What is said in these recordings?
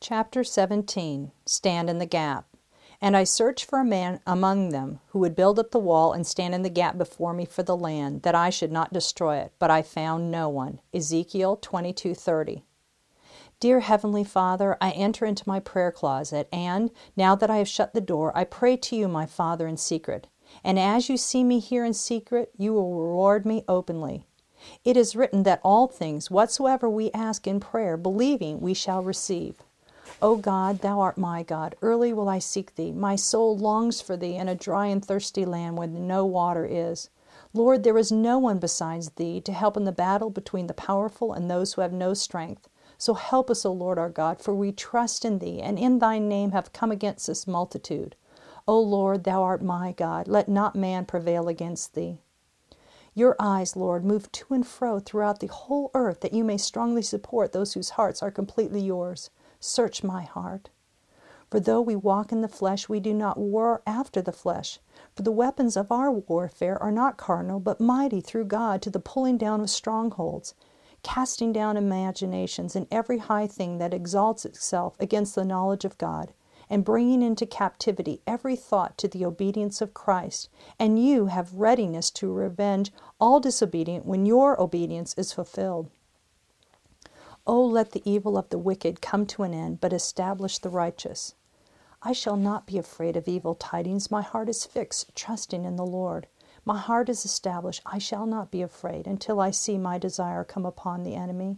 Chapter 17. Stand in the Gap. And I searched for a man among them who would build up the wall and stand in the gap before me for the land, that I should not destroy it. But I found no one. Ezekiel 22:30. Dear Heavenly Father, I enter into my prayer closet, and, now that I have shut the door, I pray to you, my Father, in secret. And as you see me here in secret, you will reward me openly. It is written that all things, whatsoever we ask in prayer, believing, we shall receive. O God, thou art my God. Early will I seek thee. My soul longs for thee in a dry and thirsty land where no water is. Lord, there is no one besides thee to help in the battle between the powerful and those who have no strength. So help us, O Lord our God, for we trust in thee, and in thy name have come against this multitude. O Lord, thou art my God. Let not man prevail against thee. Your eyes, Lord, move to and fro throughout the whole earth, that you may strongly support those whose hearts are completely yours. Search my heart. For though we walk in the flesh, we do not war after the flesh. For the weapons of our warfare are not carnal, but mighty through God to the pulling down of strongholds, casting down imaginations and every high thing that exalts itself against the knowledge of God, and bringing into captivity every thought to the obedience of Christ. And you have readiness to revenge all disobedient when your obedience is fulfilled. O let the evil of the wicked come to an end, but establish the righteous. I shall not be afraid of evil tidings. My heart is fixed, trusting in the Lord. My heart is established. I shall not be afraid until I see my desire come upon the enemy.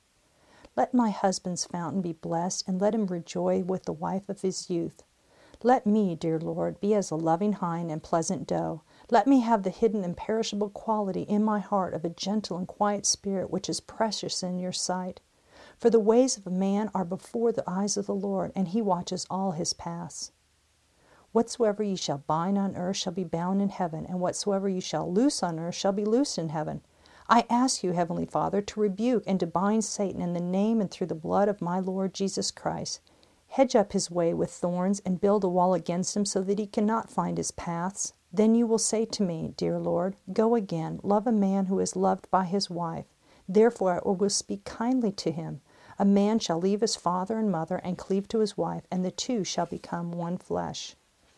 Let my husband's fountain be blessed, and let him rejoice with the wife of his youth. Let me, dear Lord, be as a loving hind and pleasant doe. Let me have the hidden imperishable quality in my heart of a gentle and quiet spirit, which is precious in your sight. For the ways of a man are before the eyes of the Lord, and he watches all his paths. Whatsoever ye shall bind on earth shall be bound in heaven, and whatsoever ye shall loose on earth shall be loosed in heaven. I ask you, Heavenly Father, to rebuke and to bind Satan in the name and through the blood of my Lord Jesus Christ. Hedge up his way with thorns, and build a wall against him, so that he cannot find his paths. Then you will say to me, dear Lord, go again, love a man who is loved by his wife. Therefore I will speak kindly to him. A man shall leave his father and mother and cleave to his wife, and the two shall become one flesh.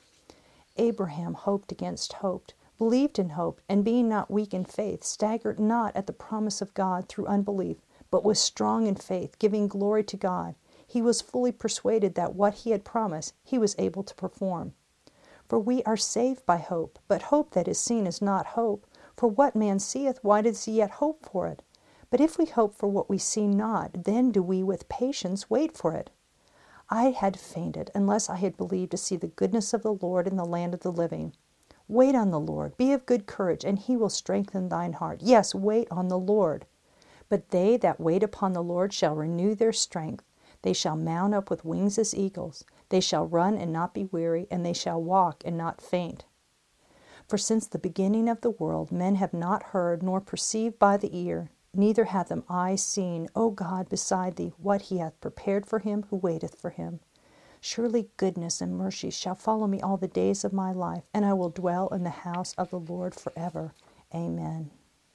Abraham hoped against hope, believed in hope, and being not weak in faith, staggered not at the promise of God through unbelief, but was strong in faith, giving glory to God. He was fully persuaded that what he had promised, he was able to perform. For we are saved by hope, but hope that is seen is not hope. For what man seeth, why does he yet hope for it? But if we hope for what we see not, then do we with patience wait for it. I had fainted unless I had believed to see the goodness of the Lord in the land of the living. Wait on the Lord, be of good courage, and he will strengthen thine heart. Yes, wait on the Lord. But they that wait upon the Lord shall renew their strength. They shall mount up with wings as eagles. They shall run and not be weary, and they shall walk and not faint. For since the beginning of the world men have not heard, nor perceived by the ear, neither hath them eye seen, O God, beside thee, what he hath prepared for him who waiteth for him. Surely goodness and mercy shall follow me all the days of my life, and I will dwell in the house of the Lord forever. Amen.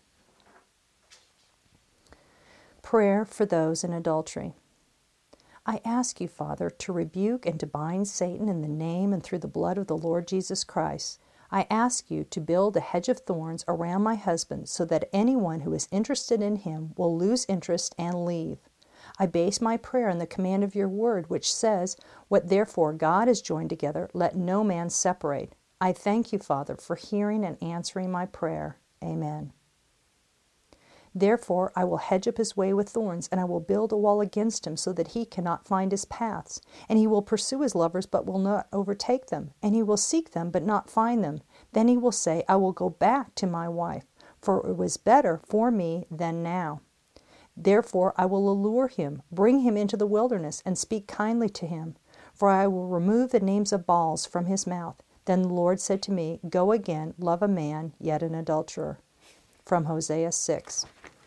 Prayer for those in adultery. I ask you, Father, to rebuke and to bind Satan in the name and through the blood of the Lord Jesus Christ. I ask you to build a hedge of thorns around my husband, so that anyone who is interested in him will lose interest and leave. I base my prayer on the command of your word, which says, "What therefore God has joined together, let no man separate." I thank you, Father, for hearing and answering my prayer. Amen. Therefore I will hedge up his way with thorns, and I will build a wall against him, so that he cannot find his paths. And he will pursue his lovers, but will not overtake them. And he will seek them, but not find them. Then he will say, I will go back to my wife, for it was better for me than now. Therefore I will allure him, bring him into the wilderness, and speak kindly to him. For I will remove the names of Baals from his mouth. Then the Lord said to me, Go again, love a man, yet an adulterer. From Hosea 6.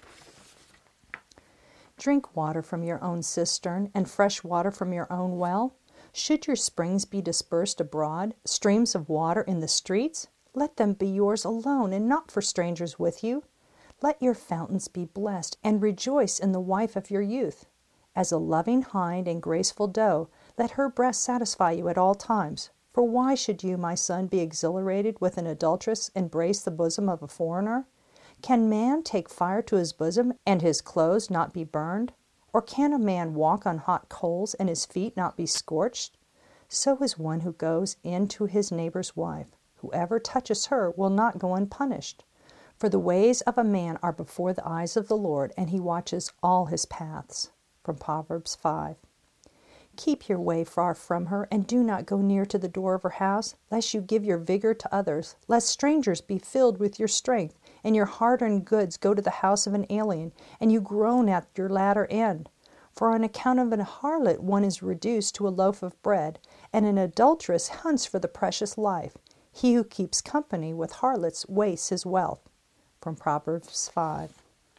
Drink water from your own cistern, and fresh water from your own well. Should your springs be dispersed abroad, streams of water in the streets? Let them be yours alone, and not for strangers with you. Let your fountains be blessed, and rejoice in the wife of your youth. As a loving hind and graceful doe, let her breast satisfy you at all times. For why should you, my son, be exhilarated with an adulteress, embrace the bosom of a foreigner? Can man take fire to his bosom, and his clothes not be burned? Or can a man walk on hot coals, and his feet not be scorched? So is one who goes in to his neighbor's wife. Whoever touches her will not go unpunished. For the ways of a man are before the eyes of the Lord, and he watches all his paths. From Proverbs 5. Keep your way far from her, and do not go near to the door of her house, lest you give your vigor to others, lest strangers be filled with your strength, and your hard-earned goods go to the house of an alien, and you groan at your latter end. For on account of an harlot one is reduced to a loaf of bread, and an adulteress hunts for the precious life. He who keeps company with harlots wastes his wealth. From Proverbs 5.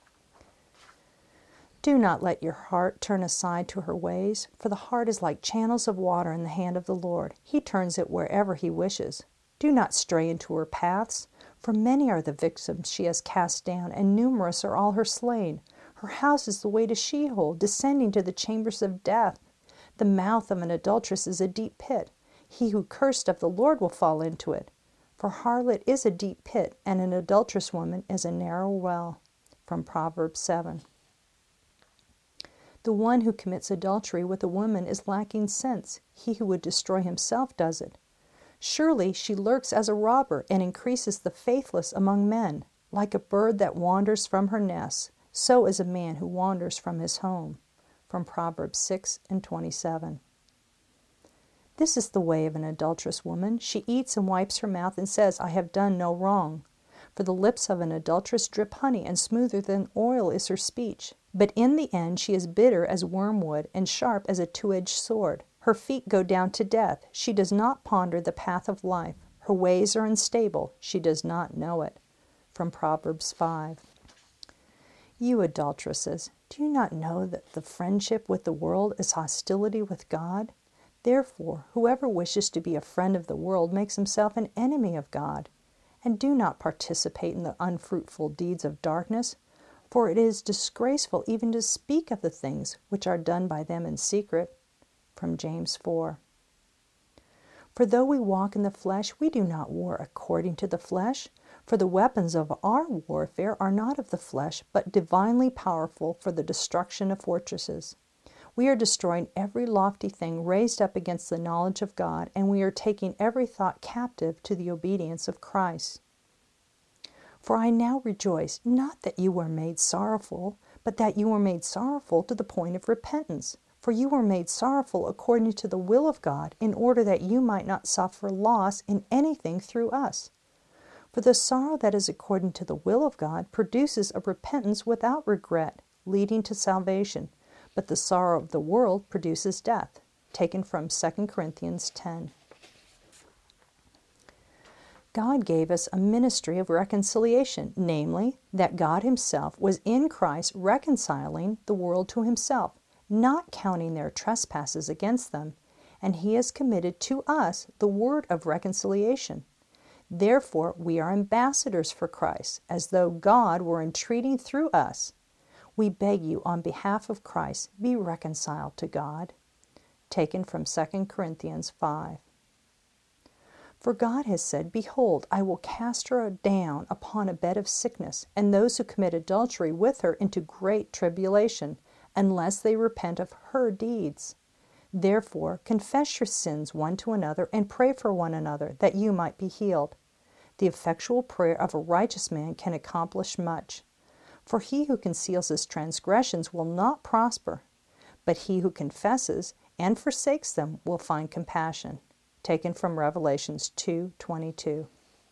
Do not let your heart turn aside to her ways, for the heart is like channels of water in the hand of the Lord. He turns it wherever he wishes. Do not stray into her paths, for many are the victims she has cast down, and numerous are all her slain. Her house is the way to Sheol, descending to the chambers of death. The mouth of an adulteress is a deep pit. He who cursed of the Lord will fall into it. For harlot is a deep pit, and an adulterous woman is a narrow well. From Proverbs 7. The one who commits adultery with a woman is lacking sense. He who would destroy himself does it. Surely she lurks as a robber and increases the faithless among men. Like a bird that wanders from her nest, so is a man who wanders from his home. From Proverbs 6:27. This is the way of an adulterous woman. She eats and wipes her mouth and says, I have done no wrong. For the lips of an adulteress drip honey, and smoother than oil is her speech. But in the end she is bitter as wormwood, and sharp as a two-edged sword. Her feet go down to death. She does not ponder the path of life. Her ways are unstable. She does not know it. From Proverbs 5. You adulteresses, do you not know that the friendship with the world is hostility with God? Therefore, whoever wishes to be a friend of the world makes himself an enemy of God. And do not participate in the unfruitful deeds of darkness, for it is disgraceful even to speak of the things which are done by them in secret. From James 4. For though we walk in the flesh, we do not war according to the flesh. For the weapons of our warfare are not of the flesh, but divinely powerful for the destruction of fortresses. We are destroying every lofty thing raised up against the knowledge of God, and we are taking every thought captive to the obedience of Christ. For I now rejoice, not that you were made sorrowful, but that you were made sorrowful to the point of repentance. For you were made sorrowful according to the will of God, in order that you might not suffer loss in anything through us. For the sorrow that is according to the will of God produces a repentance without regret, leading to salvation. But the sorrow of the world produces death. Taken from 2 Corinthians 10. God gave us a ministry of reconciliation, namely, that God himself was in Christ reconciling the world to himself, not counting their trespasses against them, and he has committed to us the word of reconciliation. Therefore, we are ambassadors for Christ, as though God were entreating through us. We beg you, on behalf of Christ, be reconciled to God. Taken from 2 Corinthians 5. For God has said, Behold, I will cast her down upon a bed of sickness, and those who commit adultery with her into great tribulation, unless they repent of her deeds. Therefore, confess your sins one to another, and pray for one another, that you might be healed. The effectual prayer of a righteous man can accomplish much. For he who conceals his transgressions will not prosper, but he who confesses and forsakes them will find compassion. Taken from Revelations 2:22.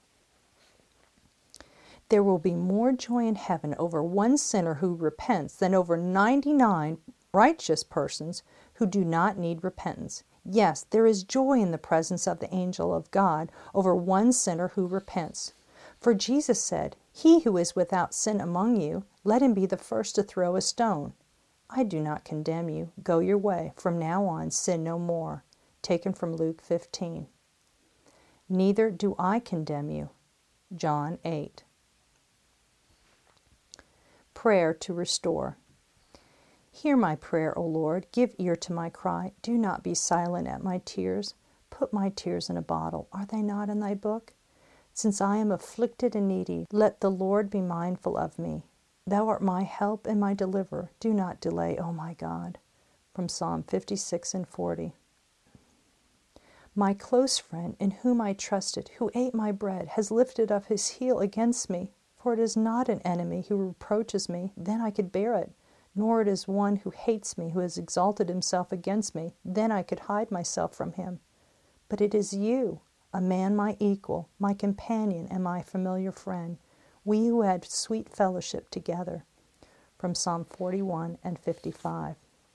There will be more joy in heaven over one sinner who repents than over 99 righteous persons who do not need repentance. Yes, there is joy in the presence of the angel of God over one sinner who repents. For Jesus said, He who is without sin among you, let him be the first to throw a stone. I do not condemn you. Go your way. From now on, sin no more. Taken from Luke 15. Neither do I condemn you. John 8. Prayer to restore. Hear my prayer, O Lord. Give ear to my cry. Do not be silent at my tears. Put my tears in a bottle. Are they not in thy book? Since I am afflicted and needy, let the Lord be mindful of me. Thou art my help and my deliverer. Do not delay, O my God. From Psalm 56 and 40. My close friend, in whom I trusted, who ate my bread, has lifted up his heel against me. For it is not an enemy who reproaches me, then I could bear it. Nor it is one who hates me, who has exalted himself against me, then I could hide myself from him. But it is you, a man my equal, my companion, and my familiar friend, we who had sweet fellowship together. From Psalm 41 and 55.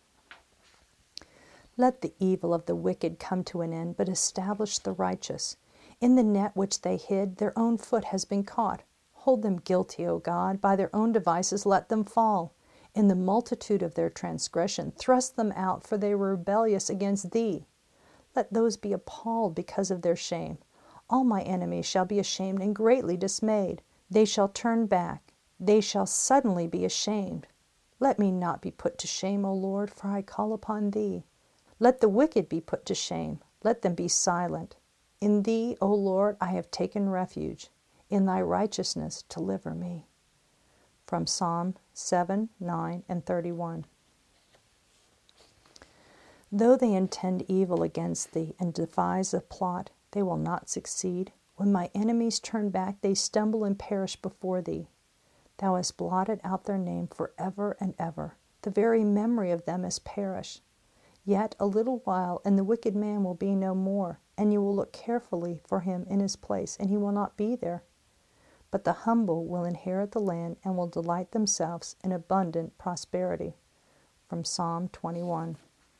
Let the evil of the wicked come to an end, but establish the righteous. In the net which they hid, their own foot has been caught. Hold them guilty, O God. By their own devices let them fall. In the multitude of their transgression, thrust them out, for they were rebellious against thee. Let those be appalled because of their shame. All my enemies shall be ashamed and greatly dismayed. They shall turn back. They shall suddenly be ashamed. Let me not be put to shame, O Lord, for I call upon thee. Let the wicked be put to shame. Let them be silent. In thee, O Lord, I have taken refuge. In thy righteousness deliver me. From Psalm 7, 9, and 31. Though they intend evil against thee and devise a plot, they will not succeed. When my enemies turn back, they stumble and perish before thee. Thou hast blotted out their name forever and ever. The very memory of them is perished. Yet a little while, and the wicked man will be no more, and you will look carefully for him in his place, and he will not be there. But the humble will inherit the land and will delight themselves in abundant prosperity. From Psalm 21.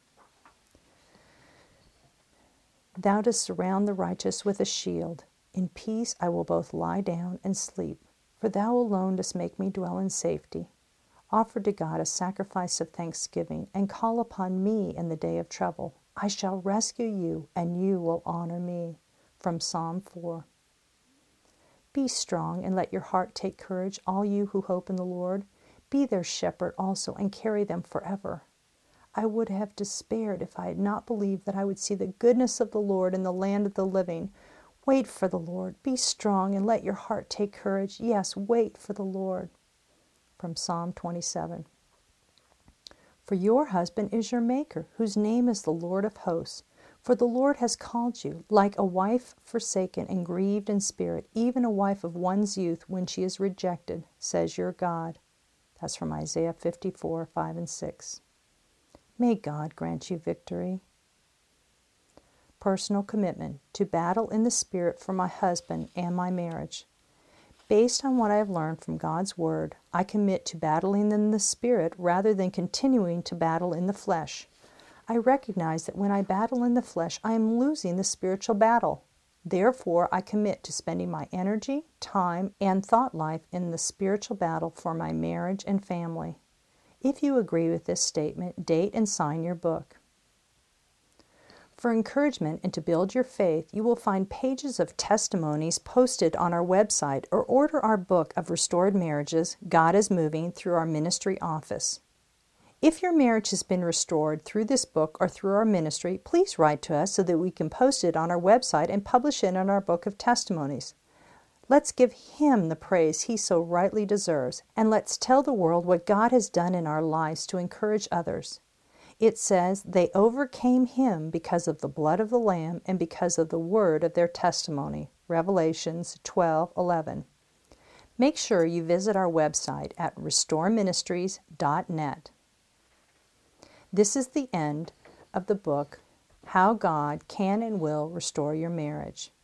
Thou dost surround the righteous with a shield. In peace I will both lie down and sleep, for thou alone dost make me dwell in safety. Offer to God a sacrifice of thanksgiving, and call upon me in the day of trouble. I shall rescue you, and you will honor me. From Psalm 4. Be strong, and let your heart take courage, all you who hope in the Lord. Be their shepherd also, and carry them forever. I would have despaired if I had not believed that I would see the goodness of the Lord in the land of the living. Wait for the Lord. Be strong, and let your heart take courage. Yes, wait for the Lord. From Psalm 27. For your husband is your maker, whose name is the Lord of hosts. For the Lord has called you, like a wife forsaken and grieved in spirit, even a wife of one's youth when she is rejected, says your God. That's from Isaiah 54, 5 and 6. May God grant you victory. Personal commitment to battle in the Spirit for my husband and my marriage. Based on what I have learned from God's Word, I commit to battling in the Spirit rather than continuing to battle in the flesh. I recognize that when I battle in the flesh, I am losing the spiritual battle. Therefore, I commit to spending my energy, time, and thought life in the spiritual battle for my marriage and family. If you agree with this statement, date and sign your book. For encouragement and to build your faith, you will find pages of testimonies posted on our website or order our book of Restored Marriages, God is Moving, through our ministry office. If your marriage has been restored through this book or through our ministry, please write to us so that we can post it on our website and publish it in our book of testimonies. Let's give Him the praise He so rightly deserves, and let's tell the world what God has done in our lives to encourage others. It says, they overcame Him because of the blood of the Lamb and because of the word of their testimony. Revelations 12:11. Make sure you visit our website at restoreministries.net. This is the end of the book, How God Can and Will Restore Your Marriage.